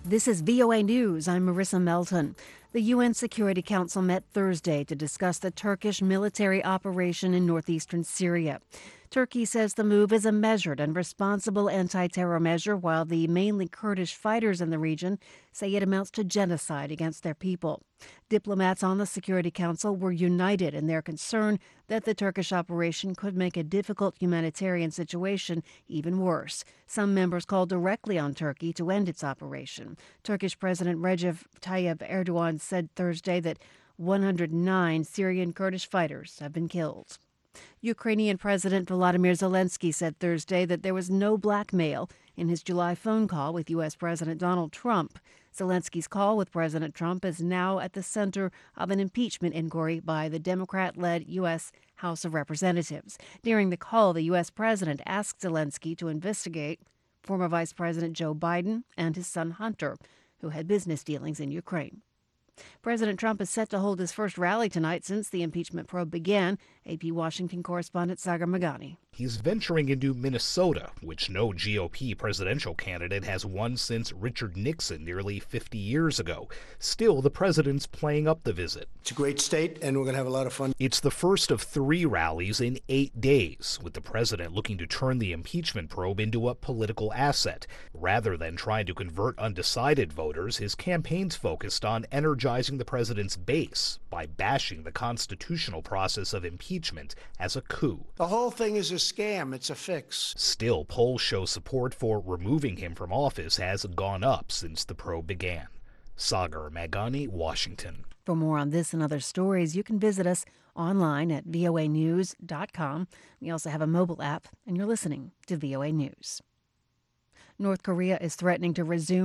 This is VOA News. I'm Marissa Melton. The UN Security Council met Thursday to discuss the Turkish military operation in northeastern Syria. Turkey says the move is a measured and responsible anti-terror measure, while the mainly Kurdish fighters in the region say it amounts to genocide against their people. Diplomats on the Security Council were united in their concern that the Turkish operation could make a difficult humanitarian situation even worse. Some members called directly on Turkey to end its operation. Turkish President Recep Tayyip Erdogan said Thursday that 109 Syrian Kurdish fighters have been killed. Ukrainian President Volodymyr Zelensky said Thursday that there was no blackmail in his July phone call with U.S. President Donald Trump. Zelensky's call with President Trump is now at the center of an impeachment inquiry by the Democrat-led U.S. House of Representatives. During the call, the U.S. president asked Zelensky to investigate former Vice President Joe Biden and his son Hunter, who had business dealings in Ukraine. President Trump is set to hold his first rally tonight since the impeachment probe began. AP Washington correspondent Sagar Meghani. He's venturing into Minnesota, which no GOP presidential candidate has won since Richard Nixon nearly 50 years ago. Still, the president's playing up the visit. It's a great state, and we're going to have a lot of fun. It's the first of 3 rallies in 8 days, with the president looking to turn the impeachment probe into a political asset. Rather than trying to convert undecided voters, his campaign's focused on energizing the president's base by bashing the constitutional process of impeachment as a coup. The whole thing is a scam. It's a fix. Still, polls show support for removing him from office has gone up since the probe began. Sagar Meghani, Washington. For more on this and other stories, you can visit us online at voanews.com. We also have a mobile app, and you're listening to VOA News. North Korea is threatening to resume